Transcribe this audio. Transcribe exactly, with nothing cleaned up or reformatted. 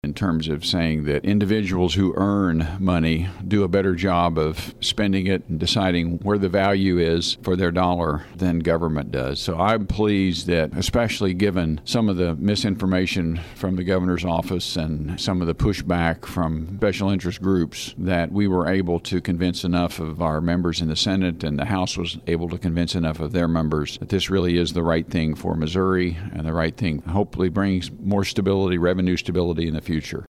in terms of saying that individuals who earn money do a better job of spending it and deciding where the value is for their dollar than government does. So I'm pleased that, especially given some of the misinformation from the governor's office and some of the pushback from special interest groups, that we were able to convince enough of our members in the Senate, and the House was able to convince enough of their members that this really is the right thing for Missouri and the right thing, hopefully brings more stability, revenue stability in the future.